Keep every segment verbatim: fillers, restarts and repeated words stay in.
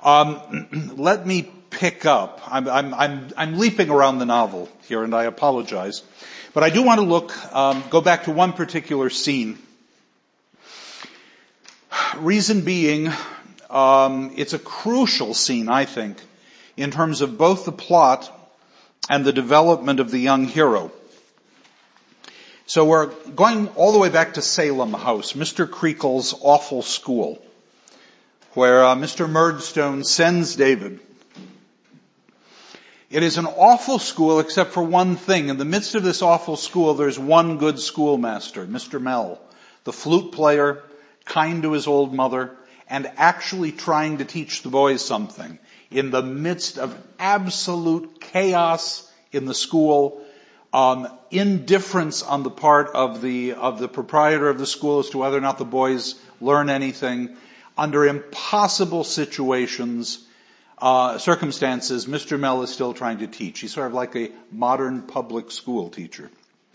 Um, let me pick up. I'm, I'm, I'm, I'm leaping around the novel here, and I apologize. But I do want to look, um, go back to one particular scene. Reason being, um, it's a crucial scene, I think, in terms of both the plot and the development of the young hero. So we're going all the way back to Salem House, Mister Creakle's awful school, where uh, Mister Murdstone sends David. It is an awful school except for one thing. In the midst of this awful school, there's one good schoolmaster, Mister Mell, the flute player, kind to his old mother, and actually trying to teach the boys something. In the midst of absolute chaos in the school, um, indifference on the part of the of the proprietor of the school as to whether or not the boys learn anything, under impossible situations, uh, circumstances, Mister Mell is still trying to teach. He's sort of like a modern public school teacher.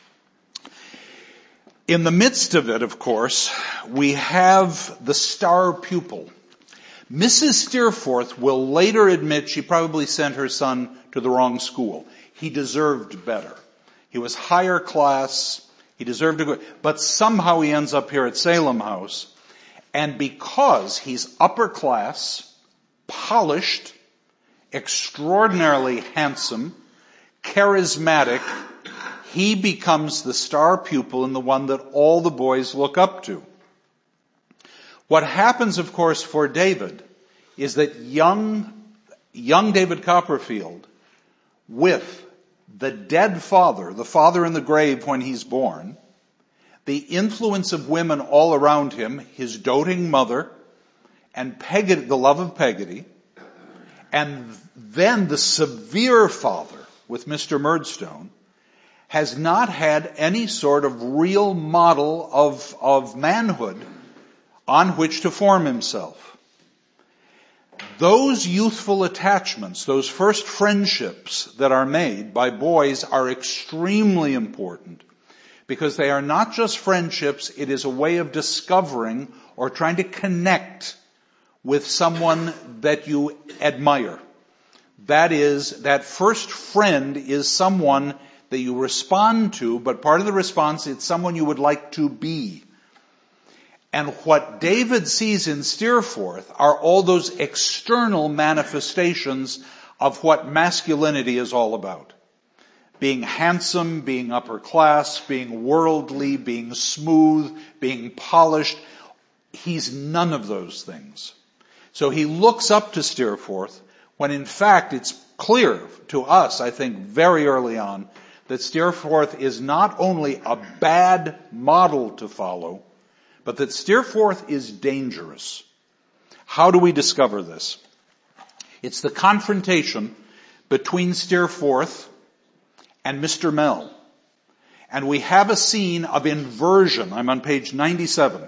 In the midst of it, of course, we have the star pupil. Missus Steerforth will later admit she probably sent her son to the wrong school. He deserved better. He was higher class. He deserved to go. But somehow he ends up here at Salem House. And because he's upper class, polished, extraordinarily handsome, charismatic, he becomes the star pupil and the one that all the boys look up to. What happens, of course, for David is that young, young David Copperfield, with the dead father, the father in the grave when he's born, the influence of women all around him, his doting mother, and Peggotty, the love of Peggotty, and then the severe father with Mister Murdstone, has not had any sort of real model of, of manhood on which to form himself. Those youthful attachments, those first friendships that are made by boys are extremely important because they are not just friendships, it is a way of discovering or trying to connect with someone that you admire. That is, that first friend is someone that you respond to, but part of the response, it's someone you would like to be. And what David sees in Steerforth are all those external manifestations of what masculinity is all about. Being handsome, being upper class, being worldly, being smooth, being polished. He's none of those things. So he looks up to Steerforth when in fact it's clear to us, I think, very early on, that Steerforth is not only a bad model to follow, but that Steerforth is dangerous. How do we discover this? It's the confrontation between Steerforth and Mister Mell. And we have a scene of inversion. I'm on page ninety-seven.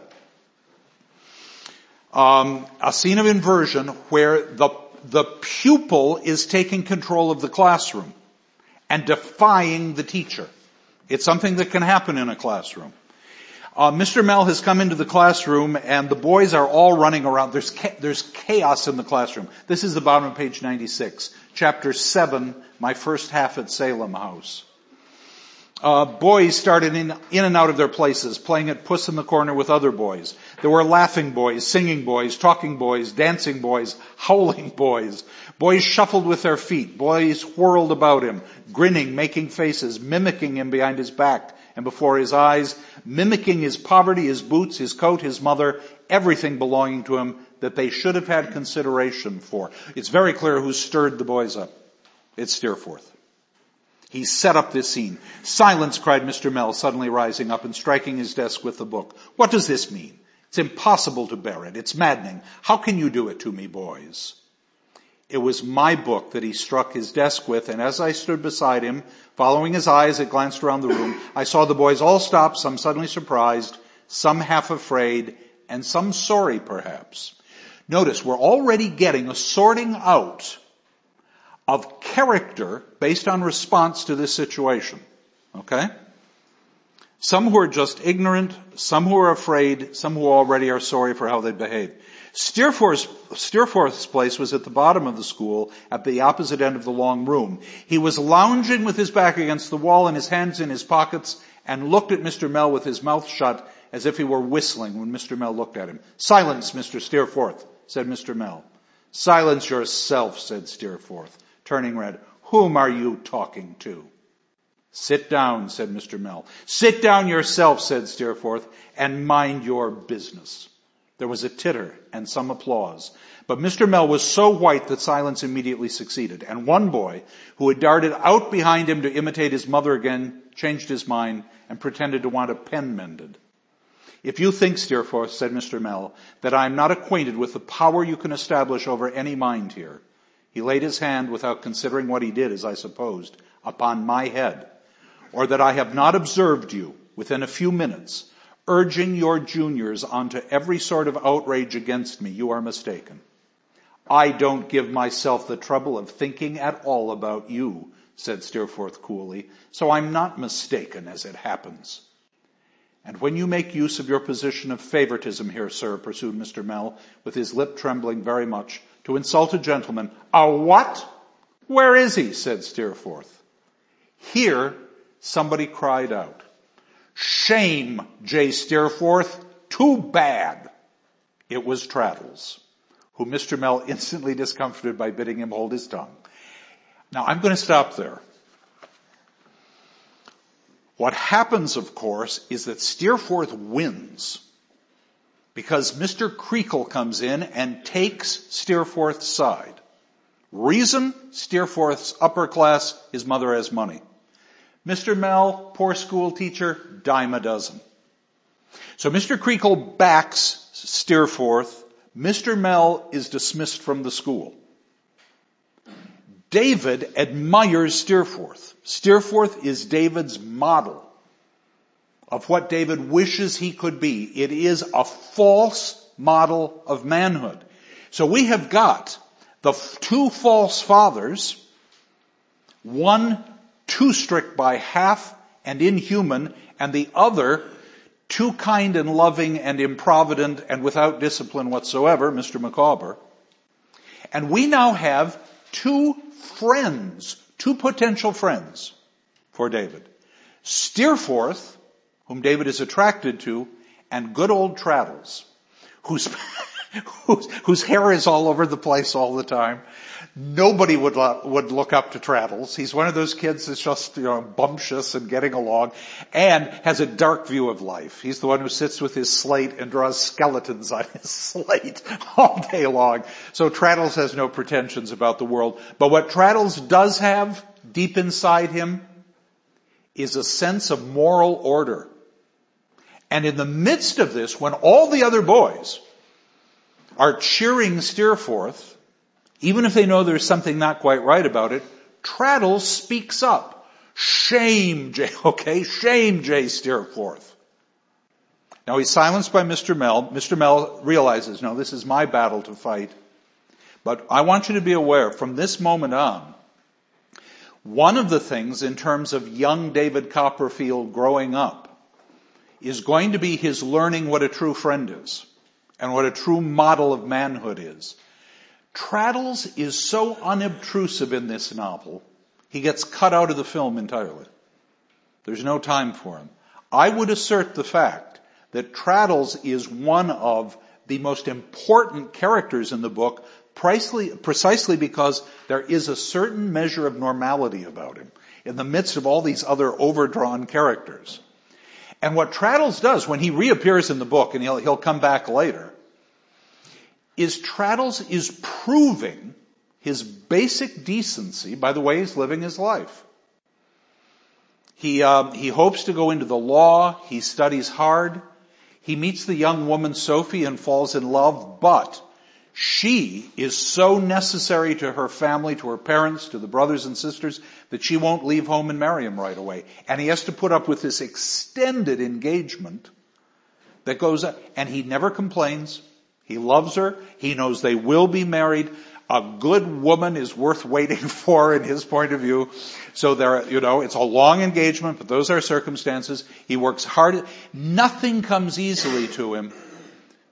Um, a scene of inversion where the, the pupil is taking control of the classroom and defying the teacher. It's something that can happen in a classroom. Uh, Mister Mell has come into the classroom and the boys are all running around. There's cha- there's chaos in the classroom. This is the bottom of page ninety-six. Chapter seven, my first half at Salem House. Uh, boys started in, in and out of their places, playing at Puss in the Corner with other boys. There were laughing boys, singing boys, talking boys, dancing boys, howling boys. Boys shuffled with their feet. Boys whirled about him, grinning, making faces, mimicking him behind his back and before his eyes, mimicking his poverty, his boots, his coat, his mother, everything belonging to him that they should have had consideration for. It's very clear who stirred the boys up. It's Steerforth. He set up this scene. Silence, cried Mister Mell, suddenly rising up and striking his desk with the book. What does this mean? It's impossible to bear it. It's maddening. How can you do it to me, boys? It was my book that he struck his desk with, and as I stood beside him, following his eyes, I glanced around the room. I saw the boys all stop, some suddenly surprised, some half afraid, and some sorry, perhaps. Notice, we're already getting a sorting out of character based on response to this situation. Okay? Some who are just ignorant, some who are afraid, some who already are sorry for how they behaved. Steerforth's, Steerforth's place was at the bottom of the school, at the opposite end of the long room. He was lounging with his back against the wall and his hands in his pockets, and looked at Mister Mell with his mouth shut as if he were whistling when Mister Mell looked at him. "Silence, Mister Steerforth," said Mister Mell. "Silence yourself," said Steerforth, turning red. "Whom are you talking to?" "Sit down," said Mister Mell. "Sit down yourself," said Steerforth, "and mind your business." There was a titter and some applause, but Mister Mell was so white that silence immediately succeeded, and one boy, who had darted out behind him to imitate his mother again, changed his mind and pretended to want a pen mended. "If you think, Steerforth," said Mister Mell, "that I am not acquainted with the power you can establish over any mind here," he laid his hand, without considering what he did, as I supposed, upon my head, "or that I have not observed you, within a few minutes, urging your juniors onto every sort of outrage against me, you are mistaken. I don't give myself the trouble of thinking at all about you," said Steerforth coolly, "so I'm not mistaken, as it happens." "And when you make use of your position of favoritism here, sir," pursued Mister Mell, with his lip trembling very much, "to insult a gentleman—" "A what? Where is he?" said Steerforth. Here somebody cried out, "Shame, J. Steerforth! Too bad!" It was Traddles, whom Mister Mell instantly discomfited by bidding him hold his tongue. Now, I'm going to stop there. What happens, of course, is that Steerforth wins because Mister Creakle comes in and takes Steerforth's side. Reason? Steerforth's upper class, his mother has money. Mister Mell, poor school teacher, dime a dozen. So Mister Creakle backs Steerforth. Mister Mell is dismissed from the school. David admires Steerforth. Steerforth is David's model of what David wishes he could be. It is a false model of manhood. So we have got the two false fathers, one too strict by half and inhuman, and the other too kind and loving and improvident and without discipline whatsoever, Mister Micawber. And we now have two friends, two potential friends for David. Steerforth, whom David is attracted to, and good old Traddles, whose, whose, whose hair is all over the place all the time. Nobody would lo- would look up to Traddles. He's one of those kids that's just, you know, bumptious and getting along, and has a dark view of life. He's the one who sits with his slate and draws skeletons on his slate all day long. So Traddles has no pretensions about the world. But what Traddles does have deep inside him is a sense of moral order. And in the midst of this, when all the other boys are cheering Steerforth, even if they know there's something not quite right about it, Traddles speaks up. Shame, J. Okay, shame, J. Steerforth. Now he's silenced by Mister Mell. Mister Mell realizes, no, this is my battle to fight. But I want you to be aware, from this moment on, one of the things in terms of young David Copperfield growing up is going to be his learning what a true friend is and what a true model of manhood is. Traddles is so unobtrusive in this novel, he gets cut out of the film entirely. There's no time for him. I would assert the fact that Traddles is one of the most important characters in the book, precisely, precisely because there is a certain measure of normality about him in the midst of all these other overdrawn characters. And what Traddles does when he reappears in the book, and he'll, he'll come back later, is Traddles is proving his basic decency by the way he's living his life. He, uh, he hopes to go into the law. He studies hard. He meets the young woman Sophie and falls in love, but she is so necessary to her family, to her parents, to the brothers and sisters, that she won't leave home and marry him right away. And he has to put up with this extended engagement that goes up, and he never complains. He loves her. He knows they will be married. A good woman is worth waiting for in his point of view. So there, you know, it's a long engagement, but those are circumstances. He works hard. Nothing comes easily to him.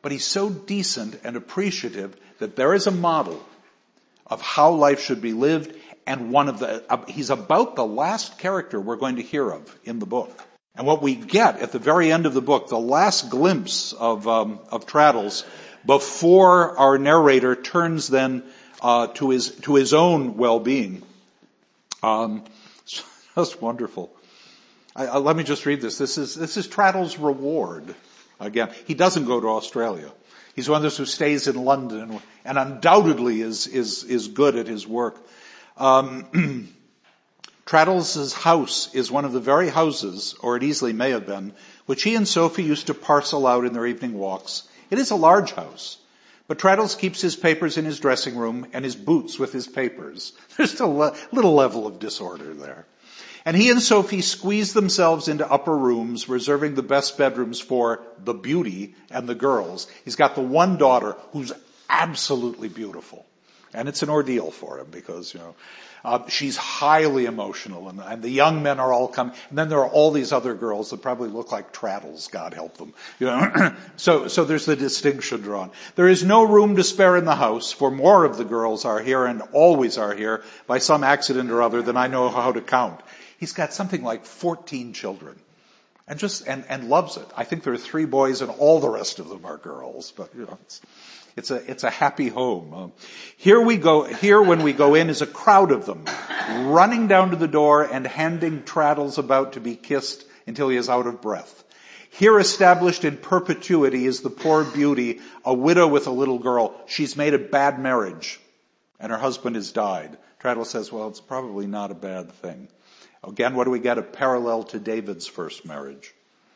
but he's so decent and appreciative that there is a model of how life should be lived, and one of the, uh, he's about the last character we're going to hear of in the book. And what we get at the very end of the book, the last glimpse of, um, of Traddles, before our narrator turns then, uh, to his, to his own well-being. Um, that's wonderful. I, I, let me just read this. This is, this is Traddles' reward. Again, he doesn't go to Australia. He's one of those who stays in London and undoubtedly is, is, is good at his work. Um, Traddles' house is one of the very houses, or it easily may have been, which he and Sophie used to parcel out in their evening walks. It is a large house, but Traddles keeps his papers in his dressing room and his boots with his papers. There's still a little level of disorder there. And he and Sophie squeeze themselves into upper rooms, reserving the best bedrooms for the beauty and the girls. He's got the one daughter who's absolutely beautiful. And it's an ordeal for him because, you know, uh, she's highly emotional, and, and the young men are all coming. And then there are all these other girls that probably look like Traddles, God help them. You know, so, so there's the distinction drawn. There is no room to spare in the house, for more of the girls are here and always are here by some accident or other than I know how to count. He's got something like fourteen children. And just, and, and loves it. I think there are three boys and all the rest of them are girls, but you know, it's, it's a, it's a happy home. Um, here we go, here when we go in is a crowd of them running down to the door and handing Traddles about to be kissed until he is out of breath. Here established in perpetuity is the poor beauty, a widow with a little girl. She's made a bad marriage and her husband has died. Traddles says, well, it's probably not a bad thing. Again, what do we get? A parallel to David's first marriage.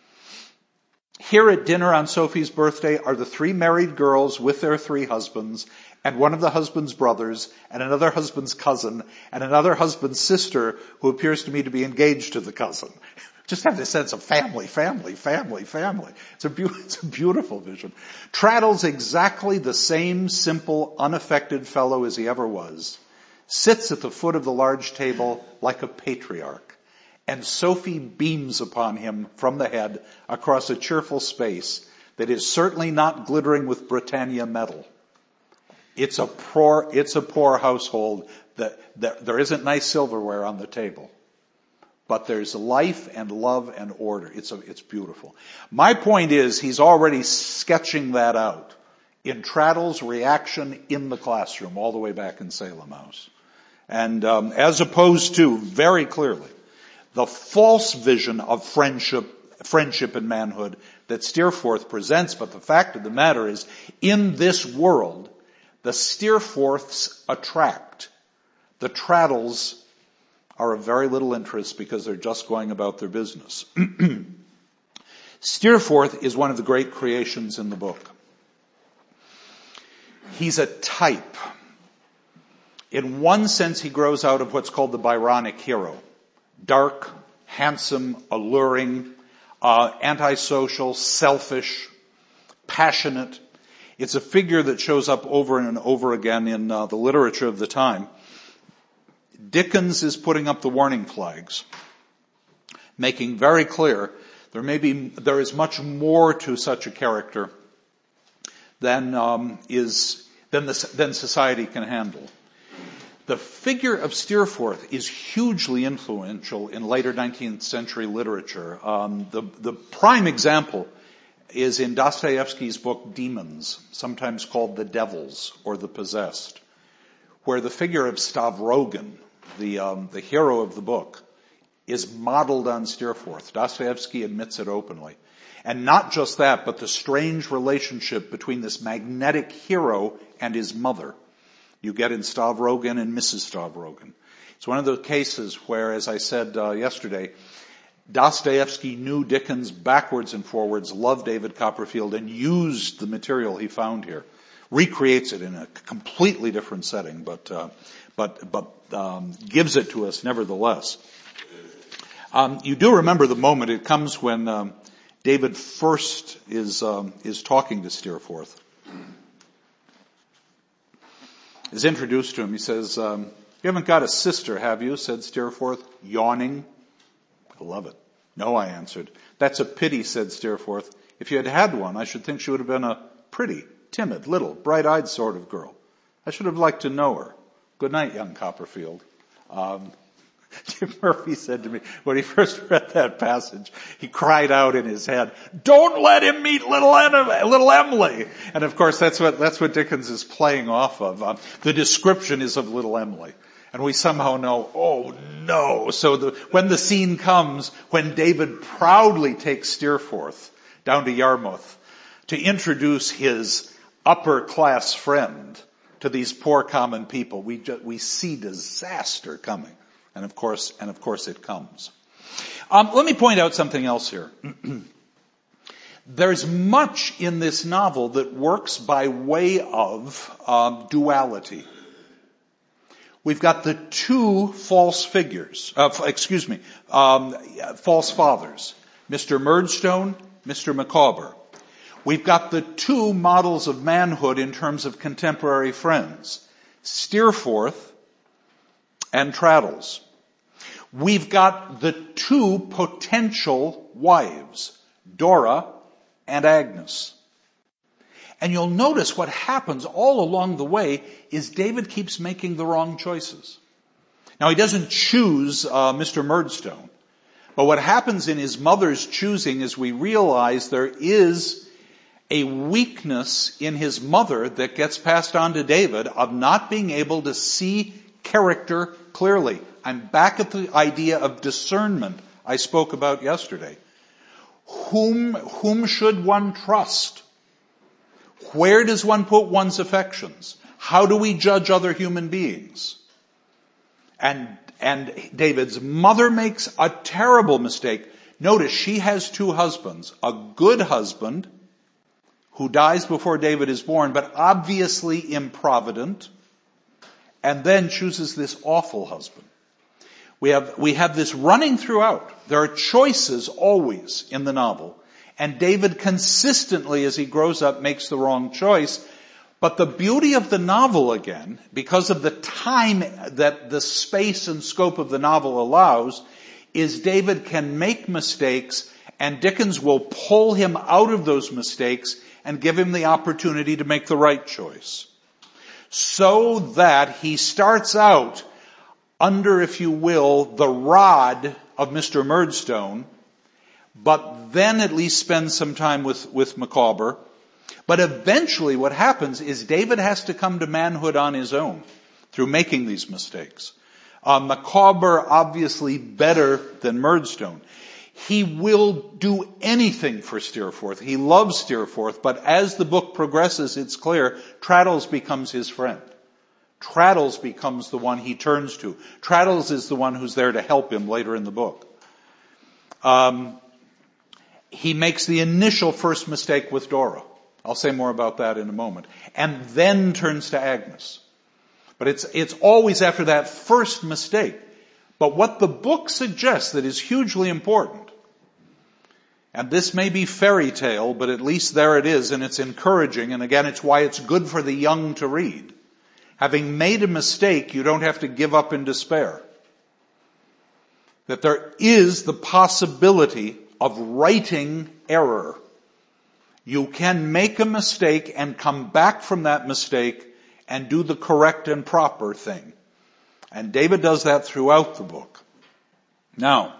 Here at dinner on Sophie's birthday are the three married girls with their three husbands, and one of the husband's brothers, and another husband's cousin, and another husband's sister, who appears to me to be engaged to the cousin. Just have this sense of family, family, family, family. It's a, be- it's a beautiful vision. Traddles, exactly the same simple, unaffected fellow as he ever was, sits at the foot of the large table like a patriarch, and Sophie beams upon him from the head across a cheerful space that is certainly not glittering with Britannia metal. It's a poor, it's a poor household that, that there isn't nice silverware on the table, but there's life and love and order. It's a, it's beautiful. My point is, he's already sketching that out in Traddles' reaction in the classroom all the way back in Salem House. And um, as opposed to, very clearly, the false vision of friendship, friendship and manhood that Steerforth presents. But the fact of the matter is, in this world, the Steerforths attract. The Traddles are of very little interest because they're just going about their business. Steerforth is one of the great creations in the book. He's a type. In one sense, he grows out of what's called the Byronic hero. Dark, handsome, alluring, uh, antisocial, selfish, passionate. It's a figure that shows up over and over again in uh, the literature of the time. Dickens is putting up the warning flags, making very clear there may be, there is much more to such a character than um, is than the than society can handle. The figure of Steerforth is hugely influential in later nineteenth century literature. Um, the, the prime example is in Dostoevsky's book Demons, sometimes called The Devils or The Possessed, where the figure of Stavrogin, the, um, the hero of the book, is modeled on Steerforth. Dostoevsky admits it openly. And not just that, but the strange relationship between this magnetic hero and his mother. You get in Stavrogin and Missus Stavrogin. It's one of those cases where, as I said uh, yesterday, Dostoevsky knew Dickens backwards and forwards, loved David Copperfield, and used the material he found here. Recreates it in a completely different setting, but uh, but but um, gives it to us nevertheless. Um, you do remember the moment. It comes when um, David first is um, is talking to Steerforth. Is introduced to him. He says, um, "You haven't got a sister, have you?" said Steerforth, yawning. I love it. "No," I answered. "That's a pity," said Steerforth. "If you had had one, I should think she would have been a Pretty, timid, little, bright-eyed sort of girl. I should have liked to know her. Good night, young Copperfield. Um, Jim Murphy said to me, when he first read that passage, he cried out in his head, "Don't let him meet little, em- little Emily." And of course, that's what, that's what Dickens is playing off of. Um, the description is of little Emily. And we somehow know, oh no. So the, when the scene comes, when David proudly takes Steerforth down to Yarmouth to introduce his upper class friend to these poor common people, we ju- we see disaster coming. And of course, and of course it comes. Um, let me point out something else here. There's much in this novel that works by way of um, duality. We've got the two false figures, uh, excuse me, um, false fathers, Mister Murdstone, Mister Micawber. We've got the two models of manhood in terms of contemporary friends, Steerforth and Traddles. We've got the two potential wives, Dora and Agnes. And you'll notice what happens all along the way is David keeps making the wrong choices. Now, he doesn't choose uh, Mister Murdstone, but what happens in his mother's choosing is we realize there is a weakness in his mother that gets passed on to David of not being able to see character clearly. I'm back at the idea of discernment I spoke about yesterday. Whom, whom should one trust? Where does one put one's affections? How do we judge other human beings? And, and David's mother makes a terrible mistake. Notice she has two husbands. A good husband who dies before David is born, but obviously improvident, and then chooses this awful husband. We have, we have this running throughout. There are choices always in the novel. And David consistently, as he grows up, makes the wrong choice. But the beauty of the novel, again, because of the time that the space and scope of the novel allows, is David can make mistakes, and Dickens will pull him out of those mistakes and give him the opportunity to make the right choice. So that he starts out under, if you will, the rod of Mister Murdstone, but then at least spends some time with, with Micawber. But eventually what happens is David has to come to manhood on his own through making these mistakes. Uh, Micawber obviously better than Murdstone. He will do anything for Steerforth. He loves Steerforth, but as the book progresses, it's clear Traddles becomes his friend. Traddles becomes the one he turns to. Traddles is the one who's there to help him later in the book. Um, he makes the initial first mistake with Dora. I'll say more about that in a moment. And then turns to Agnes. But it's, it's always after that first mistake. But what the book suggests that is hugely important, and this may be fairy tale, but at least there it is, and it's encouraging, and again, it's why it's good for the young to read. Having made a mistake, you don't have to give up in despair. That there is the possibility of righting error. You can make a mistake and come back from that mistake and do the correct and proper thing. And David does that throughout the book. Now,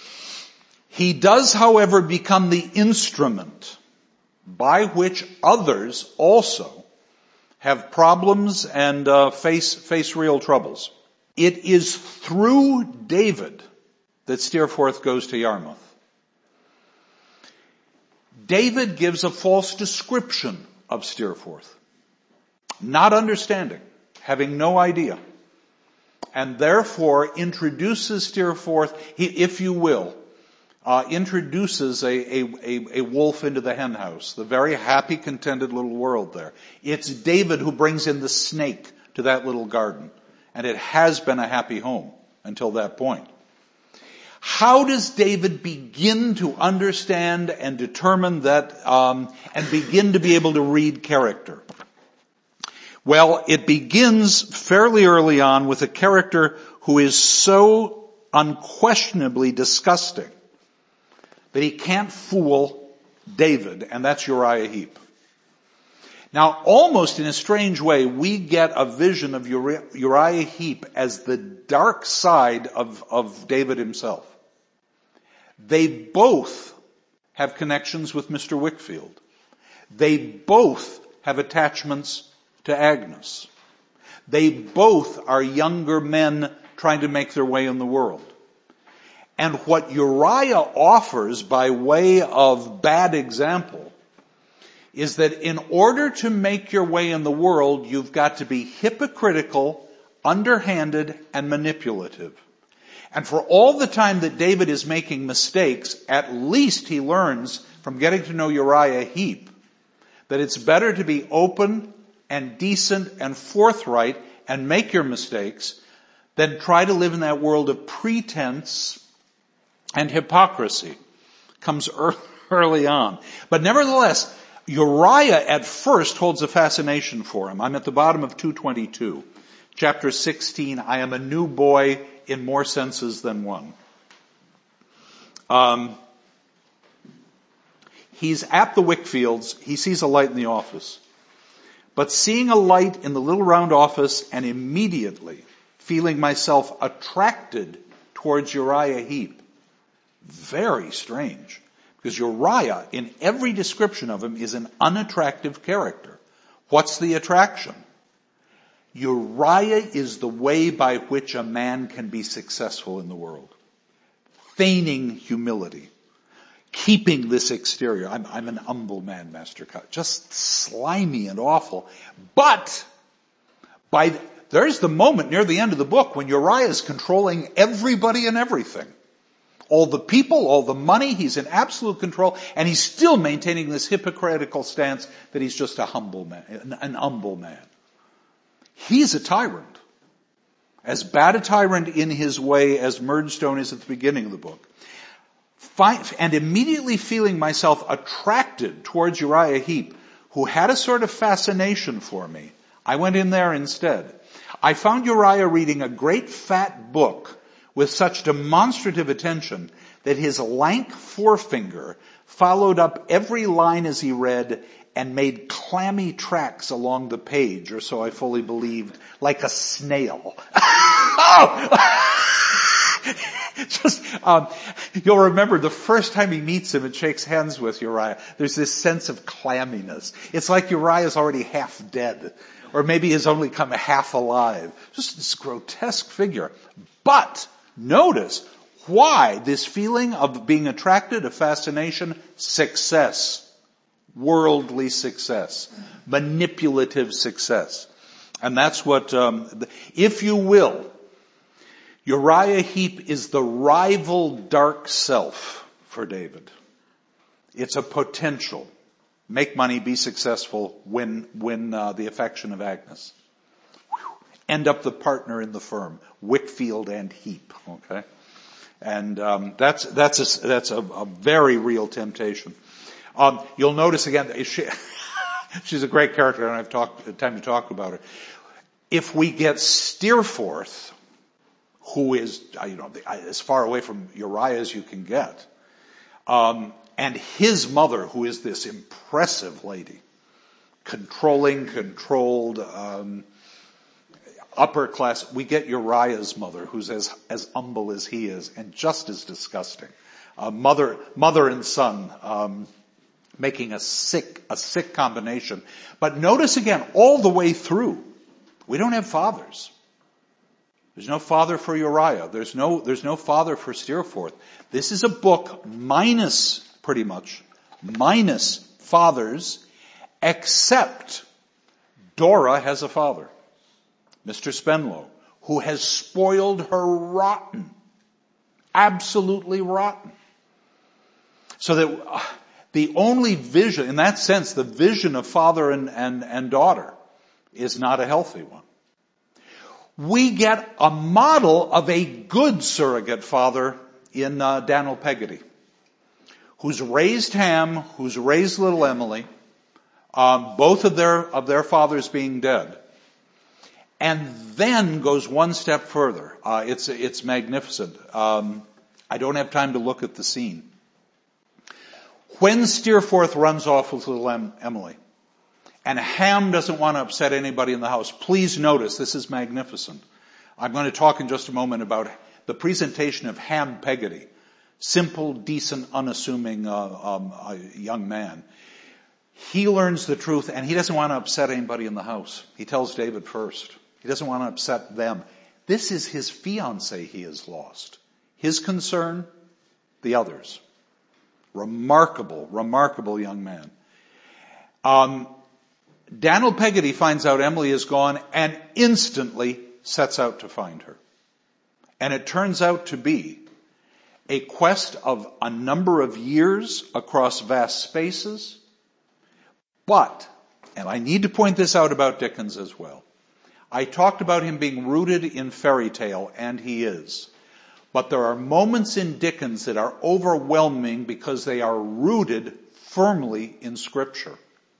he does, however, become the instrument by which others also have problems and uh, face face real troubles. It is through David that Steerforth goes to Yarmouth. David gives a false description of Steerforth, not understanding, having no idea, and therefore introduces Steerforth, if you will, uh, introduces a, a, a, a wolf into the hen house, the very happy, contented little world there. It's David who brings in the snake to that little garden, and it has been a happy home until that point. How does David begin to understand and determine that, um, and begin to be able to read character? Well, it begins fairly early on with a character who is so unquestionably disgusting that he can't fool David, and that's Uriah Heep. Now, almost in a strange way, we get a vision of Uri- Uriah Heep as the dark side of, of David himself. They both have connections with Mister Wickfield. They both have attachments to Agnes. They both are younger men trying to make their way in the world. And what Uriah offers by way of bad example is that in order to make your way in the world, you've got to be hypocritical, underhanded, and manipulative. And for all the time that David is making mistakes, at least he learns from getting to know Uriah Heep that it's better to be open and decent and forthright and make your mistakes than try to live in that world of pretense and hypocrisy. Comes early on. But nevertheless, Uriah at first holds a fascination for him. I'm at the bottom of two twenty-two. Chapter sixteen, I am a new boy in more senses than one. Um, he's at the Wickfields. He sees a light in the office. But seeing a light in the little round office and immediately feeling myself attracted towards Uriah Heep. Very strange. Because Uriah, in every description of him, is an unattractive character. What's the attraction? Uriah is the way by which a man can be successful in the world. Feigning humility. Keeping this exterior. I'm, I'm an humble man, Master Cut. Just slimy and awful. But, by the, there's the moment near the end of the book when Uriah is controlling everybody and everything. All the people, all the money, he's in absolute control, and he's still maintaining this hypocritical stance that he's just a humble man, an, an humble man. He's a tyrant. As bad a tyrant in his way as Murdstone is at the beginning of the book. And immediately feeling myself attracted towards Uriah Heep, who had a sort of fascination for me, I went in there instead. I found Uriah reading a great fat book with such demonstrative attention that his lank forefinger followed up every line as he read and made clammy tracks along the page, or so I fully believed, like a snail. Oh! Just, um, you'll remember the first time he meets him and shakes hands with Uriah, there's this sense of clamminess. It's like Uriah's already half dead, or maybe has only come half alive. Just this grotesque figure. But, notice, why this feeling of being attracted, a fascination? Success. Worldly success. Manipulative success. And that's what, um, if you will, Uriah Heep is the rival dark self for David. It's a potential. Make money, be successful, win, win uh, the affection of Agnes. Whew. End up the partner in the firm, Wickfield and Heep. Okay, and um, that's that's a, that's a, a very real temptation. Um, you'll notice again, she, she's a great character. I don't have talk, time to talk about her. If we get Steerforth, who is, you know, as far away from Uriah as you can get, um, and his mother, who is this impressive lady, controlling, controlled, um, upper class. We get Uriah's mother, who's as as humble as he is, and just as disgusting. Uh, mother, mother and son, um, making a sick, a sick combination. But notice again, all the way through, we don't have fathers. There's no father for Uriah. There's no, there's no father for Steerforth. This is a book minus, pretty much, minus fathers, except Dora has a father, Mister Spenlow, who has spoiled her rotten. Absolutely rotten. So that uh, the only vision, in that sense, the vision of father and, and, and daughter is not a healthy one. We get a model of a good surrogate father in uh, Daniel Peggotty, who's raised Ham, who's raised little Emily, um, both of their of their fathers being dead, and then goes one step further. Uh, it's it's magnificent. Um, I don't have time to look at the scene. When Steerforth runs off with little em- Emily, And Ham doesn't want to upset anybody in the house. Please notice, this is magnificent. I'm going to talk in just a moment about the presentation of Ham Peggotty. Simple, decent, unassuming uh, um, uh, young man. He learns the truth, and he doesn't want to upset anybody in the house. He tells David first. He doesn't want to upset them. This is his fiancée he has lost. His concern, the others. Remarkable, remarkable young man. Um, Daniel Peggotty finds out Emily is gone and instantly sets out to find her. And it turns out to be a quest of a number of years across vast spaces. But, and I need to point this out about Dickens as well, I talked about him being rooted in fairy tale, and he is. But there are moments in Dickens that are overwhelming because they are rooted firmly in Scripture.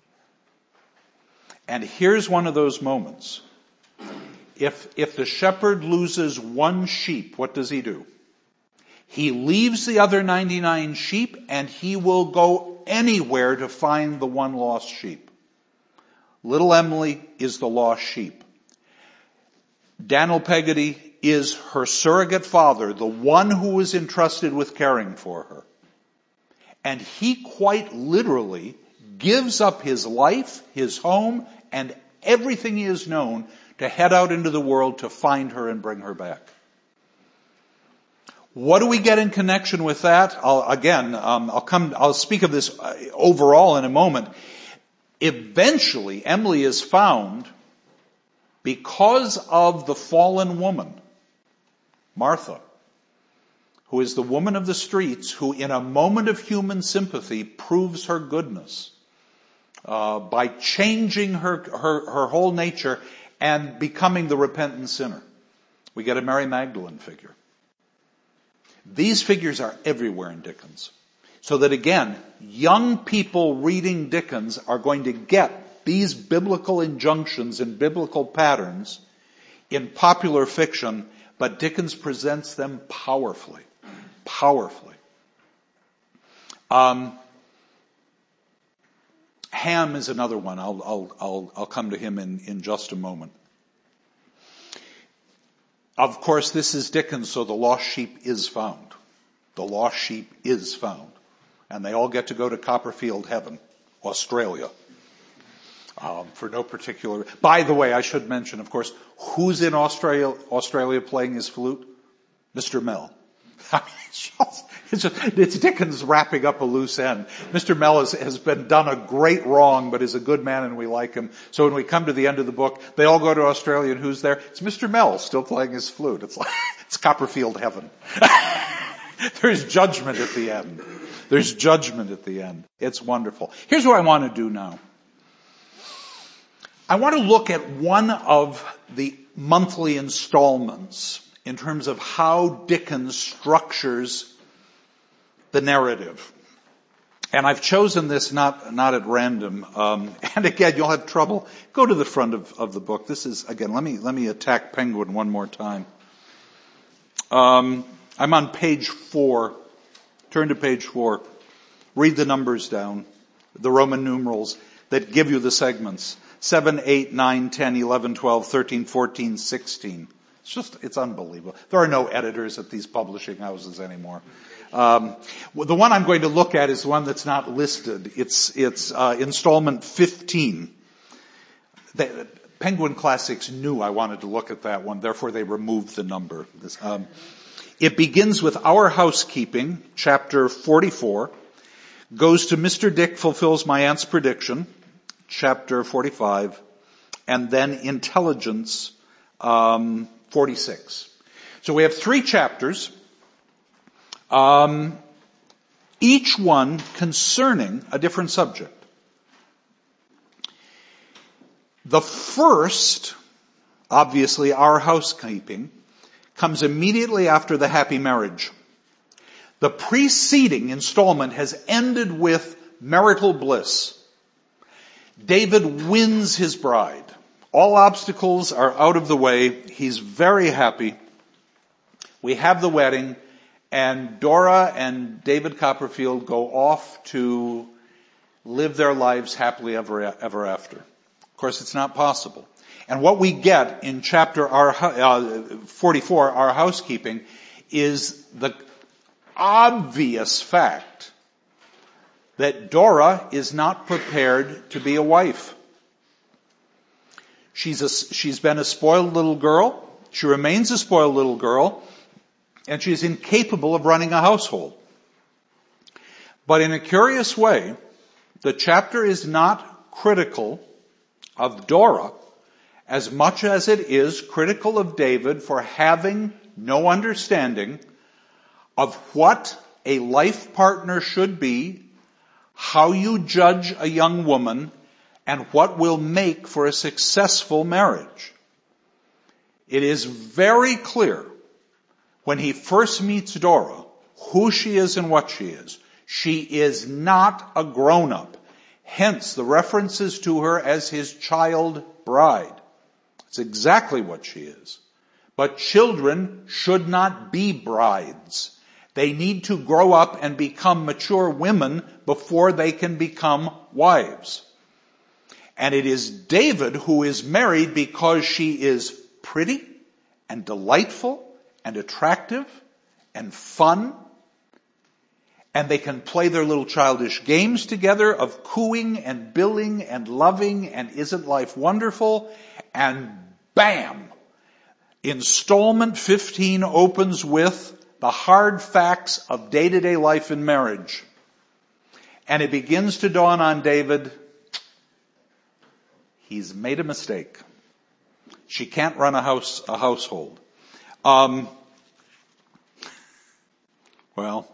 And here's one of those moments. If, if the shepherd loses one sheep, what does he do? He leaves the other ninety-nine sheep, and he will go anywhere to find the one lost sheep. Little Emily is the lost sheep. Daniel Peggotty is her surrogate father, the one who was entrusted with caring for her. And he quite literally gives up his life, his home, and everything he has known to head out into the world to find her and bring her back. What do we get in connection with that? I'll, again, um, I'll come. I'll speak of this overall in a moment. Eventually, Emily is found because of the fallen woman, Martha, who is the woman of the streets, who in a moment of human sympathy proves her goodness uh, by changing her, her her whole nature and becoming the repentant sinner. We get a Mary Magdalene figure. These figures are everywhere in Dickens. So that again, young people reading Dickens are going to get these biblical injunctions and biblical patterns in popular fiction, but Dickens presents them powerfully. Powerfully. Um, Ham is another one. I'll, I'll, I'll, I'll come to him in, in just a moment. Of course, this is Dickens, so the lost sheep is found. The lost sheep is found. And they all get to go to Copperfield Heaven, Australia, um, for no particular... By the way, I should mention, of course, who's in Australia, Australia playing his flute? Mister Mell. I mean, it's, just, it's, just, it's Dickens wrapping up a loose end. Mister Mell has, has been done a great wrong, but is a good man and we like him. So when we come to the end of the book, they all go to Australia and who's there? It's Mister Mell still playing his flute. It's like, it's Copperfield Heaven. There's judgment at the end. There's judgment at the end. It's wonderful. Here's what I want to do now. I want to look at one of the monthly installments in terms of how Dickens structures the narrative. And I've chosen this not, not at random. Um, and again, you'll have trouble. Go to the front of, of the book. This is, again, let me, let me attack Penguin one more time. Um, I'm on page four. Turn to page four. Read the numbers down. The Roman numerals that give you the segments. seven, eight, nine, ten, eleven, twelve, thirteen, fourteen, sixteen. It's just, it's unbelievable. There are no editors at these publishing houses anymore. Um, the one I'm going to look at is the one that's not listed. It's, it's, uh, installment fifteen. The, Penguin Classics knew I wanted to look at that one, therefore they removed the number. This, um, it begins with Our Housekeeping, chapter forty-four, goes to Mister Dick Fulfills My Aunt's Prediction, chapter forty-five, and then Intelligence, um, forty-six. So we have three chapters, um, each one concerning a different subject. The first, obviously, Our Housekeeping, comes immediately after the happy marriage. The preceding installment has ended with marital bliss. David wins his bride. All obstacles are out of the way. He's very happy. We have the wedding, and Dora and David Copperfield go off to live their lives happily ever, ever after. Of course, it's not possible. And what we get in chapter our, uh, forty-four, Our Housekeeping, is the obvious fact that Dora is not prepared to be a wife. She's a, she's been a spoiled little girl. She remains a spoiled little girl. And she's incapable of running a household. But in a curious way, the chapter is not critical of Dora as much as it is critical of David for having no understanding of what a life partner should be, how you judge a young woman, and what will make for a successful marriage. It is very clear when he first meets Dora who she is and what she is. She is not a grown-up. Hence the references to her as his child bride. It's exactly what she is. But children should not be brides. They need to grow up and become mature women before they can become wives. And it is David who is married because she is pretty and delightful and attractive and fun. And they can play their little childish games together of cooing and billing and loving and isn't life wonderful? And bam! Installment fifteen opens with the hard facts of day-to-day life in marriage. And it begins to dawn on David, he's made a mistake. She can't run a house, a household. Um, well,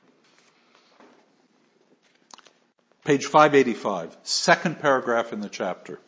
page five eighty-five, second paragraph in the chapter.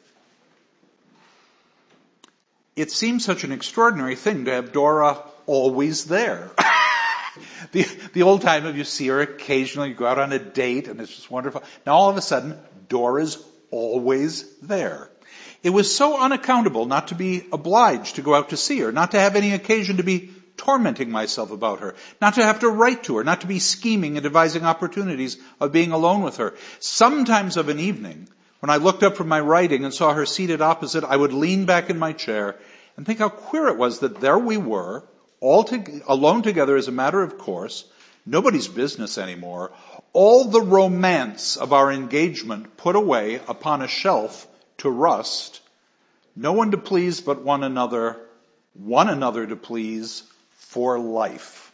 It seems such an extraordinary thing to have Dora always there. the, the old time of you see her occasionally, you go out on a date and it's just wonderful. Now all of a sudden, Dora's always there. It was so unaccountable not to be obliged to go out to see her, not to have any occasion to be tormenting myself about her, not to have to write to her, not to be scheming and devising opportunities of being alone with her. Sometimes of an evening, when I looked up from my writing and saw her seated opposite, I would lean back in my chair and think how queer it was that there we were, all to, alone together as a matter of course, nobody's business anymore, all the romance of our engagement put away upon a shelf to rust, no one to please but one another, one another to please for life.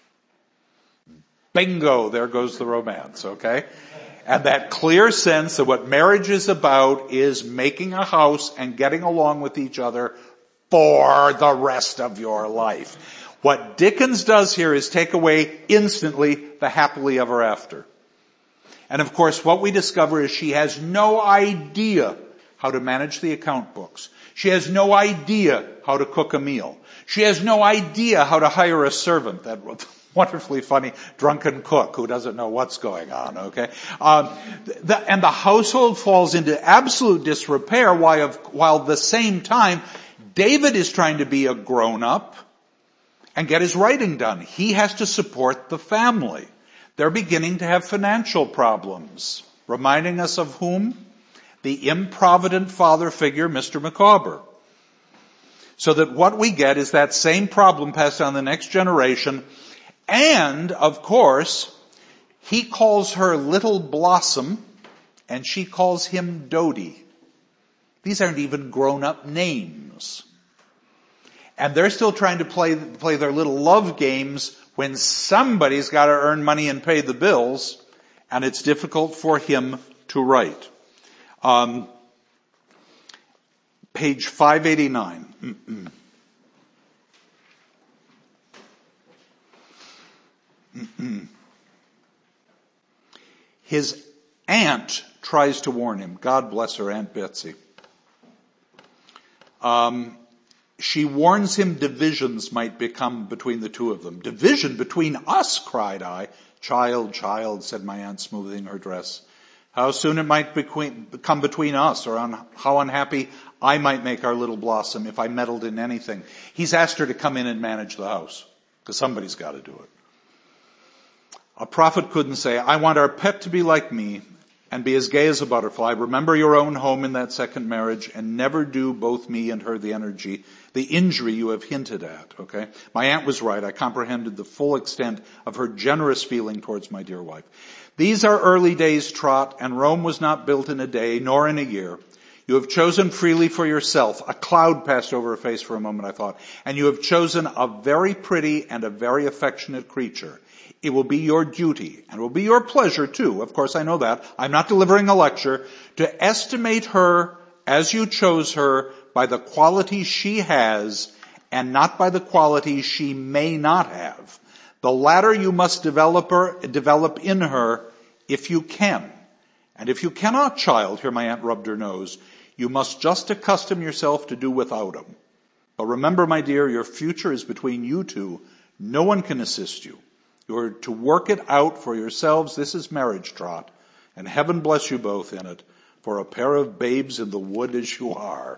Bingo, there goes the romance, okay? And that clear sense of what marriage is about is making a house and getting along with each other for the rest of your life. What Dickens does here is take away instantly the happily ever after. And of course, what we discover is she has no idea how to manage the account books. She has no idea how to cook a meal. She has no idea how to hire a servant, that wonderfully funny drunken cook who doesn't know what's going on, okay? Um, the, and the household falls into absolute disrepair while, while at the same time, David is trying to be a grown-up and get his writing done. He has to support the family. They're beginning to have financial problems. Reminding us of whom? The improvident father figure, Mister Micawber. So that what we get is that same problem passed on to the next generation. And, of course, he calls her Little Blossom, and she calls him Dodie. These aren't even grown-up names. And they're still trying to play, play their little love games when somebody's got to earn money and pay the bills, and it's difficult for him to write. Um, page five eighty-nine. Mm-mm. Mm-mm. His aunt tries to warn him. God bless her, Aunt Betsy. Um, she warns him divisions might become between the two of them. Division between us, cried I. Child, child, said my aunt, smoothing her dress. How soon it might between, come between us, or on how unhappy I might make our little Blossom if I meddled in anything. He's asked her to come in and manage the house, because somebody's got to do it. A prophet couldn't say, I want our pet to be like me, and be as gay as a butterfly. Remember your own home in that second marriage, and never do both me and her the energy, the injury you have hinted at, okay? My aunt was right. I comprehended the full extent of her generous feeling towards my dear wife. These are early days, Trot, and Rome was not built in a day, nor in a year. You have chosen freely for yourself. A cloud passed over her face for a moment, I thought. And you have chosen a very pretty and a very affectionate creature. It will be your duty, and will be your pleasure too, of course I know that, I'm not delivering a lecture, to estimate her as you chose her by the qualities she has, and not by the qualities she may not have. The latter you must develop her, develop in her if you can. And if you cannot, child, here my aunt rubbed her nose, you must just accustom yourself to do without them. But remember, my dear, your future is between you two. No one can assist you. You are to work it out for yourselves. This is marriage, Trot, and heaven bless you both in it, for a pair of babes in the wood as you are.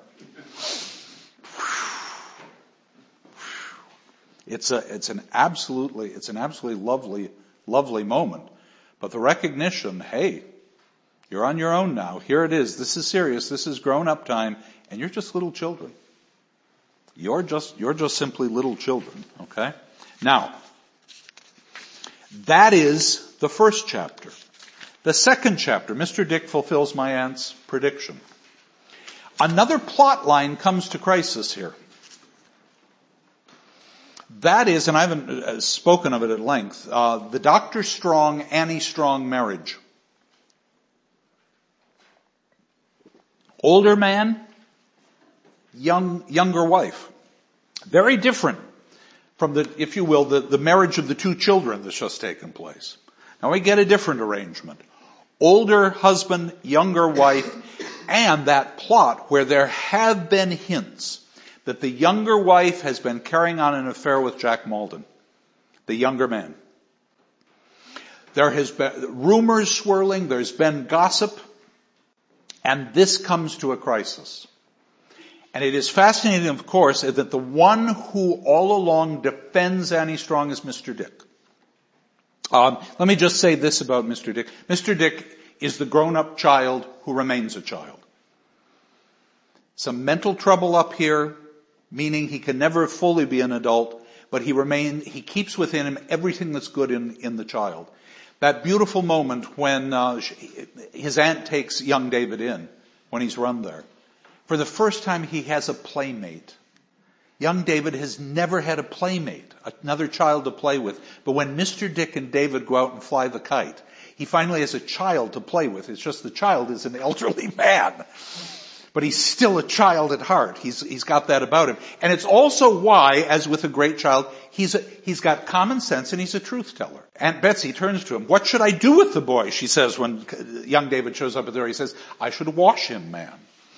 It's a, it's an absolutely, it's an absolutely lovely, lovely moment. But the recognition, hey, you're on your own now. Here it is. This is serious. This is grown-up time, and you're just little children. You're just, you're just simply little children, okay? Now, that is the first chapter. The second chapter, Mister Dick fulfills my aunt's prediction. Another plot line comes to crisis here. That is, and I haven't spoken of it at length, uh, the Doctor Strong, Annie Strong marriage. Older man, young, younger wife. Very different from the, if you will, the, the marriage of the two children that's just taken place. Now we get a different arrangement. Older husband, younger wife, and that plot where there have been hints that the younger wife has been carrying on an affair with Jack Maldon, the younger man. There has been rumors swirling, there's been gossip, and this comes to a crisis. And it is fascinating, of course, that the one who all along defends Annie Strong is Mister Dick. Um, let me just say this about Mister Dick. Mister Dick is the grown-up child who remains a child. Some mental trouble up here, meaning he can never fully be an adult, but he remain, he keeps within him everything that's good in, in the child. That beautiful moment when uh, his aunt takes young David in, when he's run there. For the first time, he has a playmate. Young David has never had a playmate, another child to play with. But when Mister Dick and David go out and fly the kite, he finally has a child to play with. It's just the child is an elderly man. But he's still a child at heart. He's, he's got that about him. And it's also why, as with a great child, he's a, he's got common sense and he's a truth teller. Aunt Betsy turns to him. What should I do with the boy? She says when young David shows up at the door. He says, I should wash him, ma'am.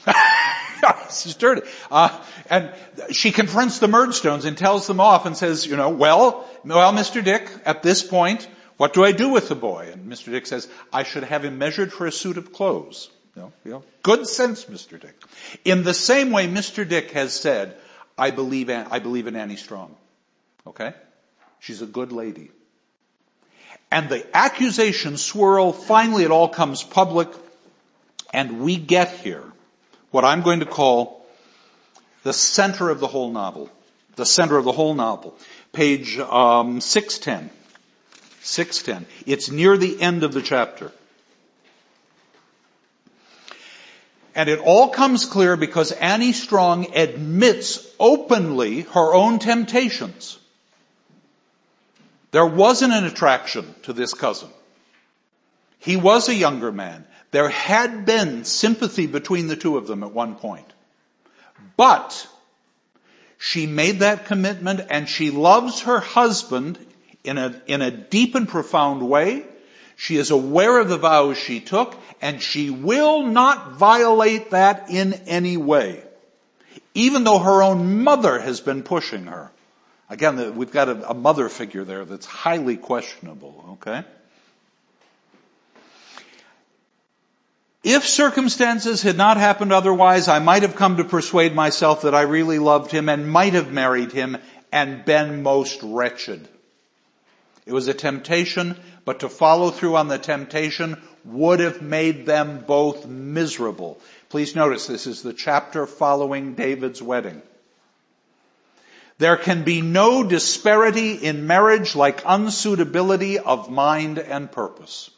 She's dirty. Uh, and she confronts the Murdstones and tells them off and says, you know, well, well, Mister Dick, at this point, what do I do with the boy? And Mister Dick says, I should have him measured for a suit of clothes. You know, you know, good sense, Mister Dick. In the same way, Mister Dick has said, I believe, I believe in Annie Strong. Okay? She's a good lady. And the accusations swirl. Finally, it all comes public. And we get here what I'm going to call the center of the whole novel. The center of the whole novel. Page um, six ten. six ten. It's near the end of the chapter. And it all comes clear because Annie Strong admits openly her own temptations. There wasn't an attraction to this cousin. He was a younger man. There had been sympathy between the two of them at one point. But she made that commitment and she loves her husband in a, in a deep and profound way. She is aware of the vows she took and she will not violate that in any way. Even though her own mother has been pushing her. Again, we've got a, a mother figure there that's highly questionable, okay? If circumstances had not happened otherwise, I might have come to persuade myself that I really loved him and might have married him and been most wretched. It was a temptation, but to follow through on the temptation would have made them both miserable. Please notice this is the chapter following David's wedding. There can be no disparity in marriage like unsuitability of mind and purpose.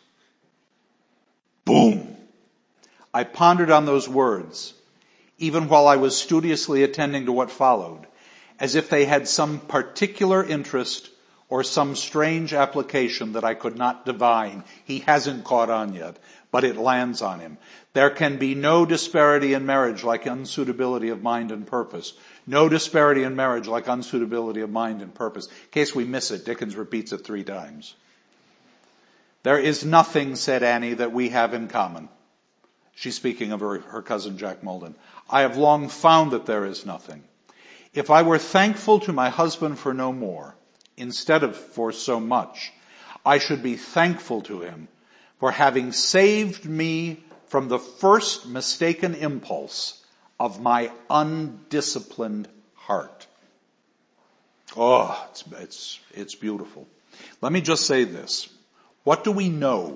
Boom! I pondered on those words, even while I was studiously attending to what followed, as if they had some particular interest or some strange application that I could not divine. He hasn't caught on yet, but it lands on him. There can be no disparity in marriage like unsuitability of mind and purpose. No disparity in marriage like unsuitability of mind and purpose. In case we miss it, Dickens repeats it three times. There is nothing, said Annie, that we have in common. She's speaking of her, her cousin Jack Mulden. I have long found that there is nothing. If I were thankful to my husband for no more, instead of for so much, I should be thankful to him for having saved me from the first mistaken impulse of my undisciplined heart. Oh, it's, it's, it's beautiful. Let me just say this. What do we know?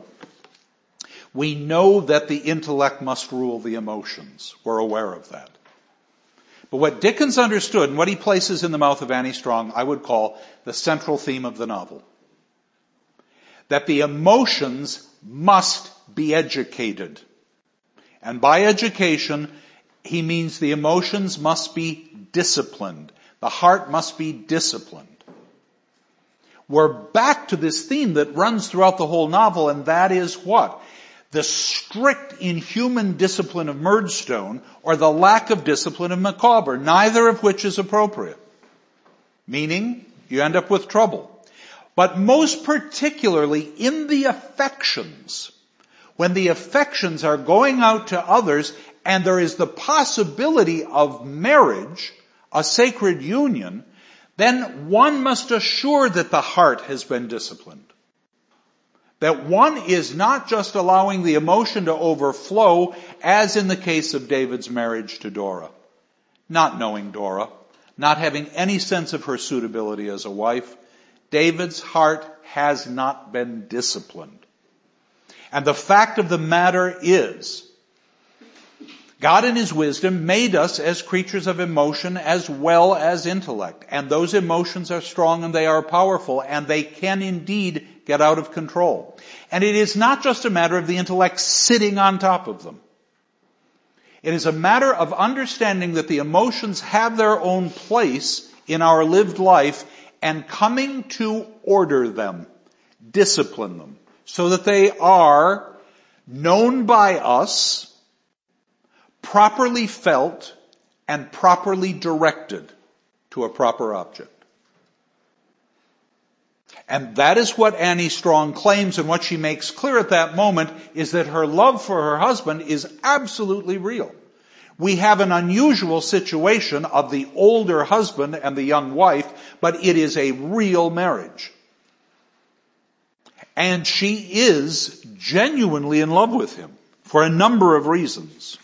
We know that the intellect must rule the emotions. We're aware of that. But what Dickens understood and what he places in the mouth of Annie Strong, I would call the central theme of the novel. That the emotions must be educated. And by education, he means the emotions must be disciplined. The heart must be disciplined. We're back to this theme that runs throughout the whole novel, and that is what? The strict inhuman discipline of Murdstone or the lack of discipline of Micawber, neither of which is appropriate. Meaning, you end up with trouble. But most particularly in the affections, when the affections are going out to others and there is the possibility of marriage, a sacred union, then one must assure that the heart has been disciplined. That one is not just allowing the emotion to overflow, as in the case of David's marriage to Dora. Not knowing Dora, not having any sense of her suitability as a wife, David's heart has not been disciplined. And the fact of the matter is, God in His wisdom made us as creatures of emotion as well as intellect. And those emotions are strong and they are powerful and they can indeed get out of control. And it is not just a matter of the intellect sitting on top of them. It is a matter of understanding that the emotions have their own place in our lived life and coming to order them, discipline them, so that they are known by us, properly felt, and properly directed to a proper object. And that is what Annie Strong claims, and what she makes clear at that moment is that her love for her husband is absolutely real. We have an unusual situation of the older husband and the young wife, but it is a real marriage. And she is genuinely in love with him for a number of reasons.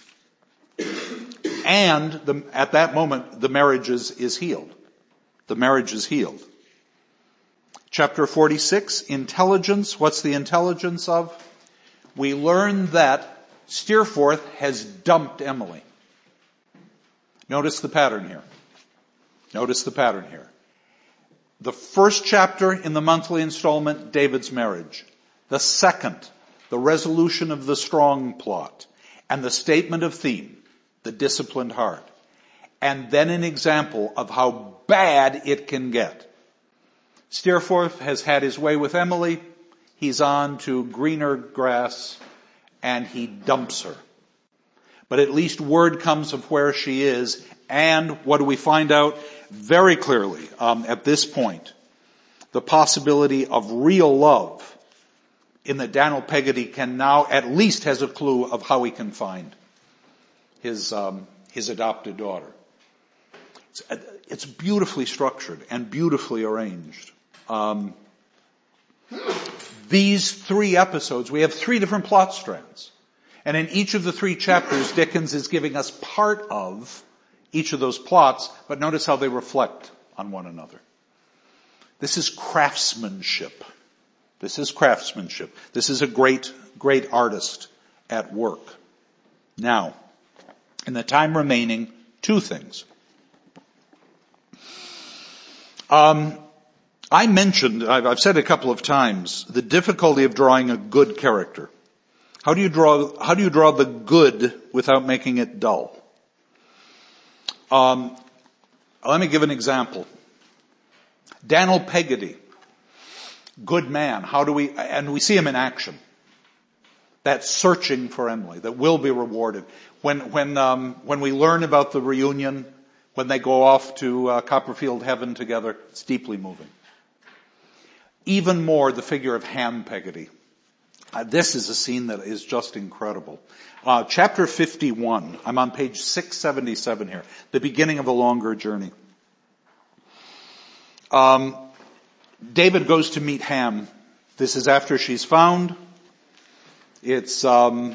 And the, at that moment, the marriage is, is healed. The marriage is healed. Chapter forty-six, intelligence. What's the intelligence of? We learn that Steerforth has dumped Emily. Notice the pattern here. Notice the pattern here. The first chapter in the monthly installment, David's marriage. The second, the resolution of the Strong plot. And the statement of theme, the disciplined heart. And then an example of how bad it can get. Steerforth has had his way with Emily. He's on to greener grass and he dumps her. But at least word comes of where she is. And what do we find out? Very clearly, um, at this point, the possibility of real love in that Daniel Peggotty can now at least has a clue of how he can find his, um, his adopted daughter. It's, it's beautifully structured and beautifully arranged. Um, these three episodes, we have three different plot strands. And in each of the three chapters, Dickens is giving us part of each of those plots, but notice how they reflect on one another. This is craftsmanship. This is craftsmanship. This is a great, great artist at work. Now, in the time remaining, two things. Um, I mentioned, I've, I've said a couple of times, the difficulty of drawing a good character. How do you draw, how do you draw the good without making it dull? Um, let me give an example. Daniel Peggotty, good man. How do we, and we see him in action. That searching for Emily, that will be rewarded. When, when, um, when we learn about the reunion, when they go off to uh, Copperfield Heaven together, it's deeply moving. Even more, the figure of Ham Peggotty. Uh, this is a scene that is just incredible. Uh, chapter fifty-one, I'm on page six seventy-seven here, the beginning of a longer journey. Um, David goes to meet Ham. This is after she's found. It's, um,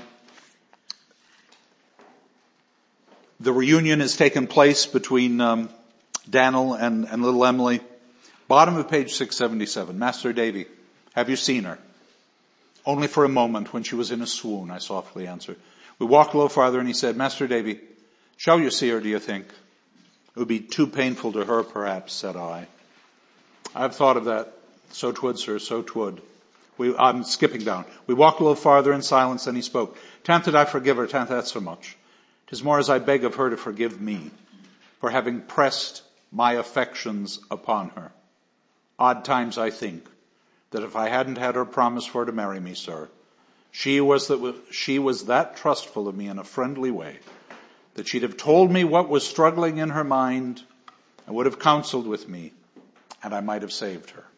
the reunion has taken place between, um, Daniel and, and little Emily. Bottom of page six seventy-seven. Master Davy, have you seen her? Only for a moment, when she was in a swoon, I softly answered. We walked a little farther and he said, Master Davy, shall you see her, do you think? It would be too painful to her, perhaps, said I. I've thought of that. So 'twould, sir, so 'twould. We, I'm skipping down. We walked a little farther in silence, and he spoke. Tan't that I forgive her, tan't that so much. 'Tis more as I beg of her to forgive me, for having pressed my affections upon her. Odd times I think, that if I hadn't had her promise for her to marry me, sir, she was that, she was that trustful of me in a friendly way, that she'd have told me what was struggling in her mind, and would have counseled with me, and I might have saved her.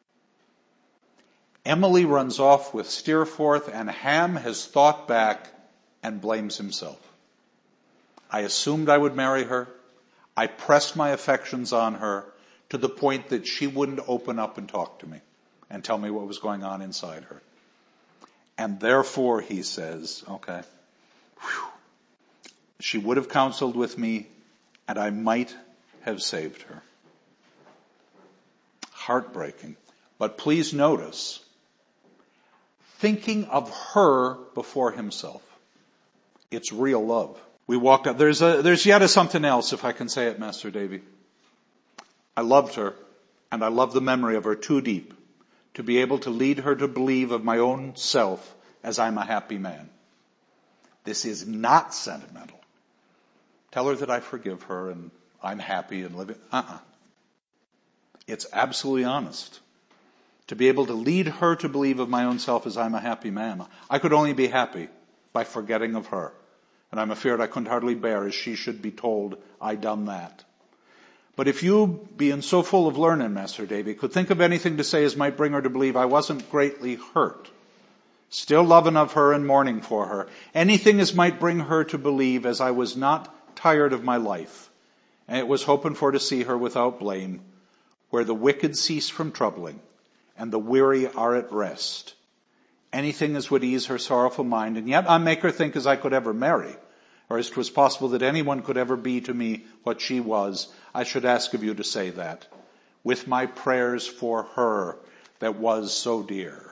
Emily runs off with Steerforth, and Ham has thought back and blames himself. I assumed I would marry her. I pressed my affections on her to the point that she wouldn't open up and talk to me and tell me what was going on inside her. And therefore, he says, okay, whew, she would have counseled with me, and I might have saved her. Heartbreaking. But please notice, thinking of her before himself. It's real love. We walked up. There's a, there's yet a something else, if I can say it, Master Davy. I loved her, and I love the memory of her too deep to be able to lead her to believe of my own self as I'm a happy man. This is not sentimental. Tell her that I forgive her and I'm happy and living. Uh-uh. It's absolutely honest. To be able to lead her to believe of my own self as I'm a happy man. I could only be happy by forgetting of her. And I'm afraid I couldn't hardly bear as she should be told I done that. But if you, being so full of learning, Master Davy, could think of anything to say as might bring her to believe I wasn't greatly hurt, still loving of her and mourning for her, anything as might bring her to believe as I was not tired of my life, and it was hoping for to see her without blame, where the wicked cease from troubling, and the weary are at rest. Anything as would ease her sorrowful mind, and yet I make her think as I could ever marry, or as 'twas possible that anyone could ever be to me what she was, I should ask of you to say that, with my prayers for her that was so dear.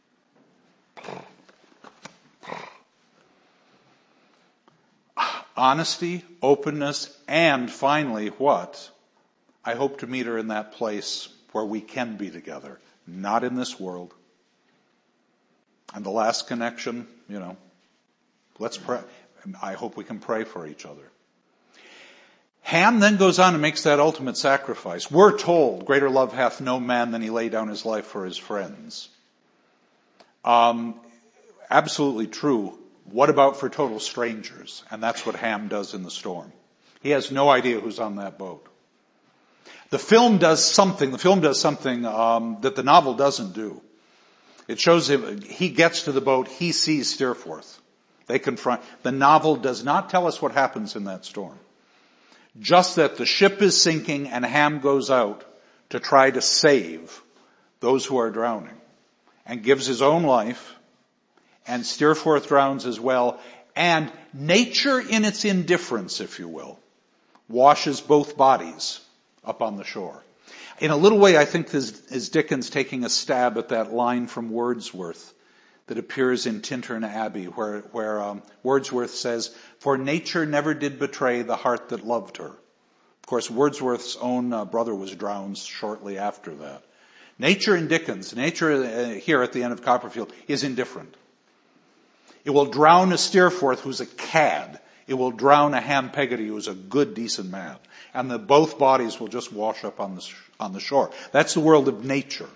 Honesty, openness, and finally what? I hope to meet her in that place where we can be together, not in this world. And the last connection, you know, let's pray. I hope we can pray for each other. Ham then goes on and makes that ultimate sacrifice. We're told, greater love hath no man than he lay down his life for his friends. Um, absolutely true. What about for total strangers? And that's what Ham does in the storm. He has no idea who's on that boat. The film does something, the film does something um, that the novel doesn't do. It shows him, he gets to the boat, he sees Steerforth. They confront. The novel does not tell us what happens in that storm. Just that the ship is sinking and Ham goes out to try to save those who are drowning and gives his own life, and Steerforth drowns as well, and nature in its indifference, if you will, washes both bodies up on the shore. In a little way, I think this is Dickens taking a stab at that line from Wordsworth that appears in Tintern Abbey, where, where um, Wordsworth says, "For nature never did betray the heart that loved her." Of course, Wordsworth's own uh, brother was drowned shortly after that. Nature in Dickens, nature uh, here at the end of Copperfield, is indifferent. It will drown a Steerforth who's a cad. It will drown a Ham Peggotty who's a good, decent man. And the, both bodies will just wash up on the, on the shore. That's the world of nature.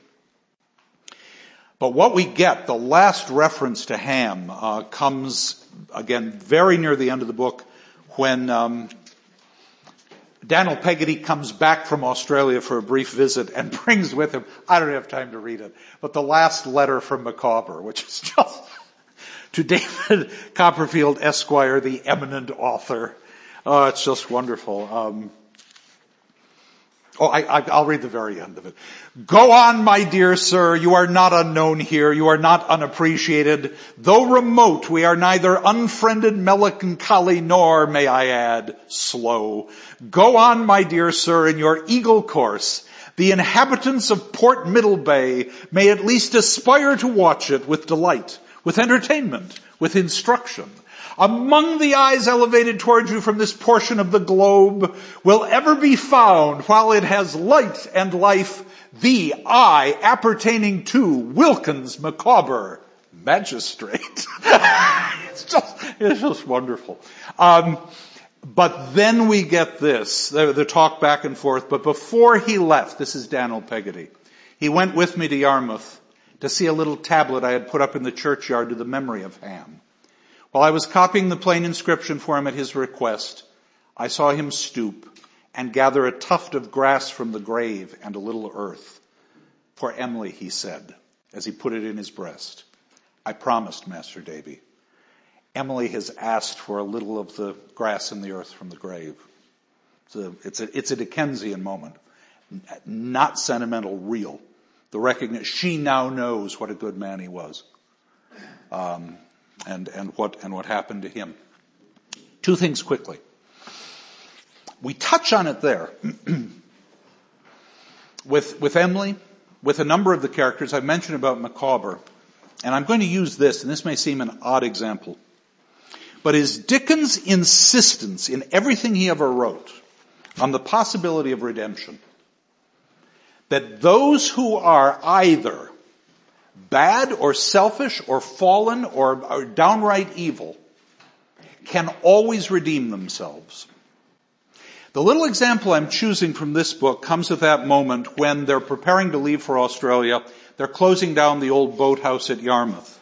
But what we get, the last reference to Ham, uh, comes, again, very near the end of the book when um, Daniel Peggotty comes back from Australia for a brief visit and brings with him, I don't have time to read it, but the last letter from Micawber, which is just to David Copperfield, Esquire, the eminent author. Oh, it's just wonderful. Um, oh, I, I, I'll read the very end of it. "Go on, my dear sir. You are not unknown here. You are not unappreciated. Though remote, we are neither unfriended, melancholy, nor, may I add, slow. Go on, my dear sir, in your eagle course. The inhabitants of Port Middlebay may at least aspire to watch it with delight, with entertainment, with instruction. Among the eyes elevated towards you from this portion of the globe will ever be found, while it has light and life, the eye appertaining to Wilkins Micawber, magistrate." it's just, it's just wonderful. Um, but then we get this, the, the talk back and forth. But before he left, this is Daniel Peggotty, he went with me to Yarmouth to see a little tablet I had put up in the churchyard to the memory of Ham. While I was copying the plain inscription for him at his request, I saw him stoop and gather a tuft of grass from the grave and a little earth. "For Emily," he said, as he put it in his breast. "I promised, Master Davy. Emily has asked for a little of the grass and the earth from the grave." It's a, it's a, it's a Dickensian moment. Not sentimental, real. The recognition, she now knows what a good man he was. Um, and, and what, and what happened to him. Two things quickly. We touch on it there. with, with Emily, with a number of the characters, I've mentioned about Micawber, and I'm going to use this, and this may seem an odd example, but is Dickens' insistence in everything he ever wrote on the possibility of redemption, that those who are either bad or selfish or fallen or, or downright evil can always redeem themselves. The little example I'm choosing from this book comes at that moment when they're preparing to leave for Australia. They're closing down the old boathouse at Yarmouth.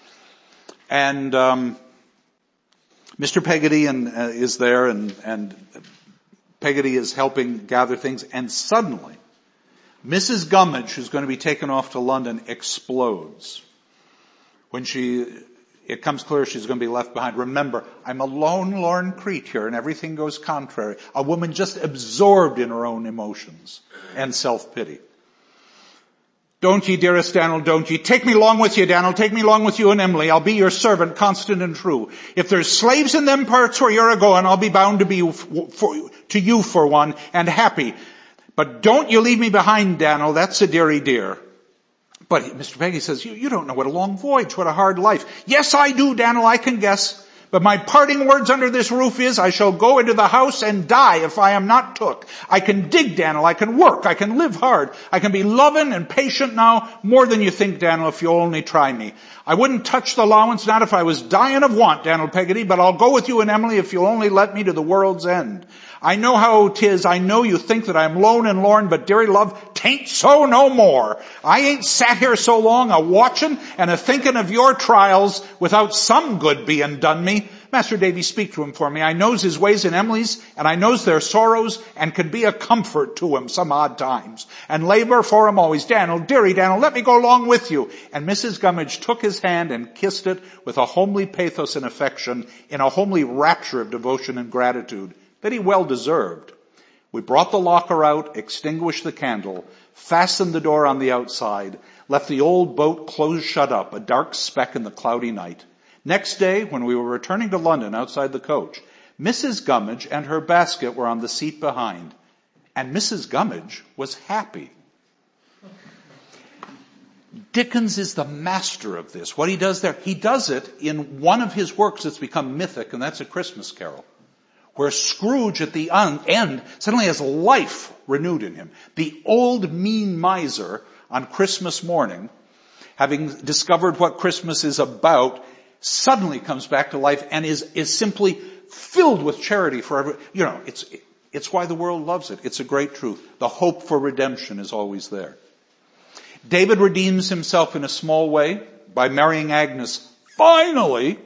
And um, Mister Peggotty and, uh, is there, and, and Peggotty is helping gather things, and suddenly Missus Gummidge, who's going to be taken off to London, explodes. When she, it comes clear she's going to be left behind. Remember, I'm a lone, lorn creature and everything goes contrary. A woman just absorbed in her own emotions and self-pity. "Don't ye, dearest Daniel, don't ye. Take me along with you, Daniel. Take me along with you and Emily. I'll be your servant, constant and true. If there's slaves in them parts where you're a-going, I'll be bound to be for, to you for one, and happy. But don't you leave me behind, Daniel. That's a dearie dear." But Mister Peggotty says, you, you don't know what a long voyage, what a hard life. "Yes, I do, Daniel, I can guess. But my parting words under this roof is, I shall go into the house and die if I am not took. I can dig, Daniel. I can work. I can live hard. I can be loving and patient now, more than you think, Daniel, if you'll only try me. I wouldn't touch the allowance, not if I was dying of want, Daniel Peggotty, but I'll go with you and Emily if you'll only let me to the world's end. I know how 'tis. I know you think that I'm lone and lorn, but dearie love, 'tain't so no more. I ain't sat here so long a-watching and a-thinking of your trials without some good being done me. Master Davy, speak to him for me. I knows his ways and Emily's, and I knows their sorrows, and could be a comfort to him some odd times, and labour for him always. Daniel, dearie Daniel, let me go along with you." And Missus Gummidge took his hand and kissed it with a homely pathos and affection, in a homely rapture of devotion and gratitude that he well deserved. We brought the locker out, extinguished the candle, fastened the door on the outside, left the old boat close shut up, a dark speck in the cloudy night. Next day, when we were returning to London outside the coach, Missus Gummidge and her basket were on the seat behind, And Missus Gummidge was happy. Dickens is the master of this. What he does there, he does it in one of his works that's become mythic, and that's A Christmas Carol, where Scrooge at the end suddenly has life renewed in him. The old mean miser on Christmas morning, having discovered what Christmas is about, suddenly comes back to life and is, is simply filled with charity for everyone. You know, it's, it's why the world loves it. It's a great truth. The hope for redemption is always there. David redeems himself in a small way by marrying Agnes, finally,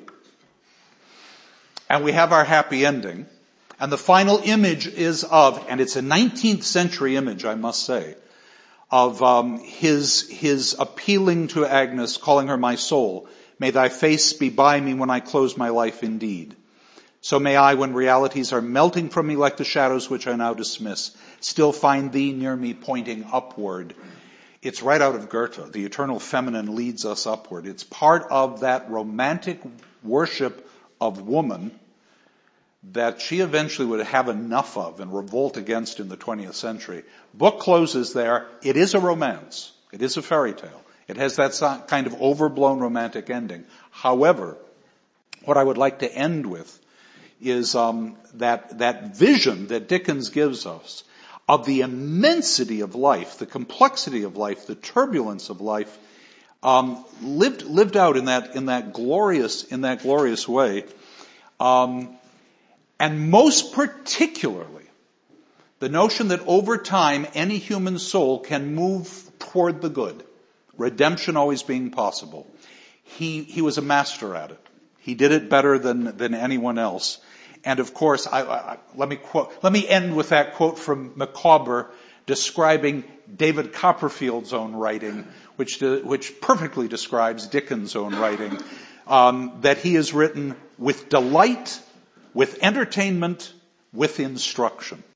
and we have our happy ending. And the final image is of, and it's a nineteenth century image, I must say, of um, his his appealing to Agnes, calling her my soul. May thy face be by me when I close my life indeed. So may I, when realities are melting from me like the shadows which I now dismiss, still find thee near me pointing upward. It's right out of Goethe. The eternal feminine leads us upward. It's part of that romantic worship of woman that she eventually would have enough of and revolt against in the twentieth century. Book closes there. It is a romance. It is a fairy tale. It has that kind of overblown romantic ending. However, what I would like to end with is um, that that vision that Dickens gives us of the immensity of life, the complexity of life, the turbulence of life, um, lived lived out in that in that glorious in that glorious way. Um, And most particularly, the notion that over time any human soul can move toward the good, redemption always being possible. He he was a master at it. He did it better than than anyone else. And of course, I, I, let me quote. Let me end with that quote from Micawber describing David Copperfield's own writing, which which perfectly describes Dickens' own writing. Um, that he has written with delight, with entertainment, with instruction.